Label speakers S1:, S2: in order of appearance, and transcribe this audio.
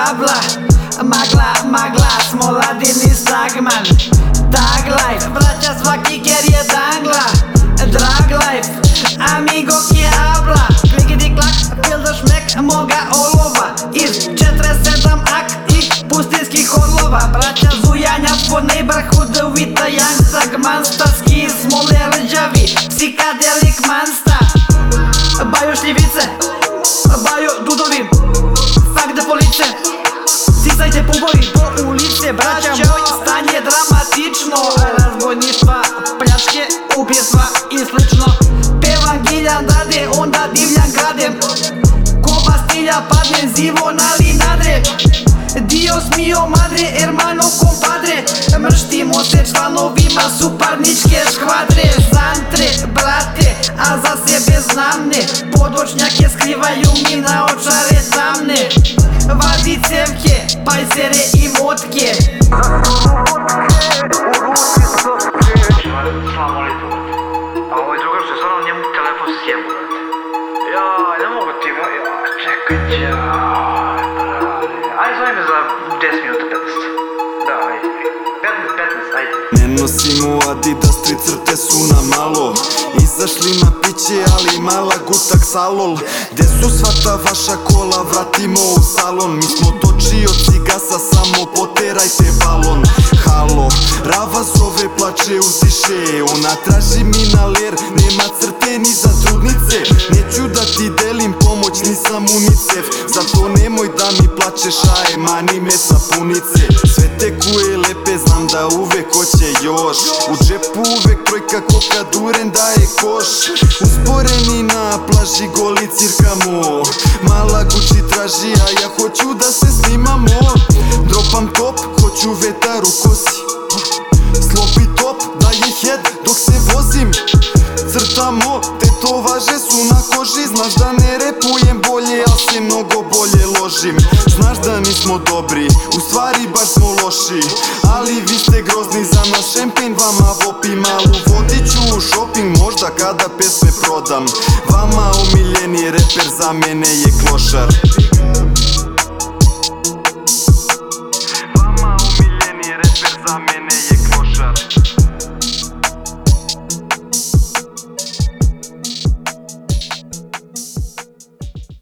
S1: habla, magla, Smoladen i Stagman. Tag life, braća svaki ker je dangla. Drag life, amigo que habla. Klikidi klak, pilda šmek moga olova. Iz 47 ak i pustinskih orlova. Braća zujanja po neighborhood vita jangsta. Gmansta, smole rđavi, psikadelik mansta. Baju šljivice, baju dudovi, fak da police. Sisajte pubovi po ulice, braća moj, stanje dramatično. Razbojništva, pljačke, ubjestva i slično. Pevam giljan dade, onda divljan kradem. Ko pastilja padnem, zivo nali nadre. Dios mio madre, hermano compadre. Mrštimo se članovima suparničke škvadre. Zantre, brate, a za sebe znam ne. Podvočnjake skrivaju mi na očare tamne. Vadi cevke, pajsere i motke.
S2: Salam alaikum. A ovaj drugar što je stvarno njemu telefon se sjebu. Jaj, ne mogu ti, čekaj, ajde zove me za 10 minuta 15. Da, ajde, 15, ajde.
S3: Ne nosimo Adidas, 3 crte su na malo. Izašli na piće, ali mala gutak salol. Gde su sva ta vaša kola, vratimo u salon. Mi smo točioci gasa, samo poterajte balon. Halo, Rava zove, plače, uzdiše. Ona traži minaler, nema crte ni za trudnice. Neću da ti delim pomoć, nisam unicef. Zato nemoj da mi plačeš, aje, mani me sapunice. Sve te kuje lepe, znam da uvek hoće još. U džepu uvek trojka, ko kad uren daje koš. Usporeni na plaži, goli cirkamo. Mala Gucci traži, a ja hoću da se snimamo. Dropam top, hoću vetar u kosi. Slopi top, daje head dok se vozim. Crtamo, tetovaže su na koži. Znaš da ne repujem bolje, al se mnogo bolje ložim. Znaš da nismo dobri, u stvari baš smo loši. Ali vi ste grozni za naš šempen, vama vopi malu. Vodit ću u shopping možda kada pesme prodam. Vama omiljeni reper za mene je klošar.